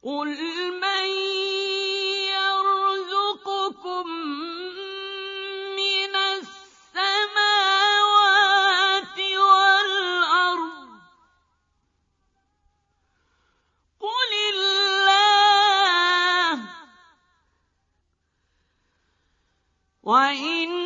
قُلْ مَن يَرْزُقُكُم مِّنَ السَّمَاوَاتِ وَالْأَرْضِ ۖ قُلِ اللَّهُ ۖ وَإِنَّكُمْ